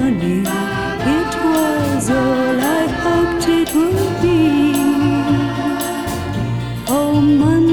money. It was all I hoped it would be. Oh, money.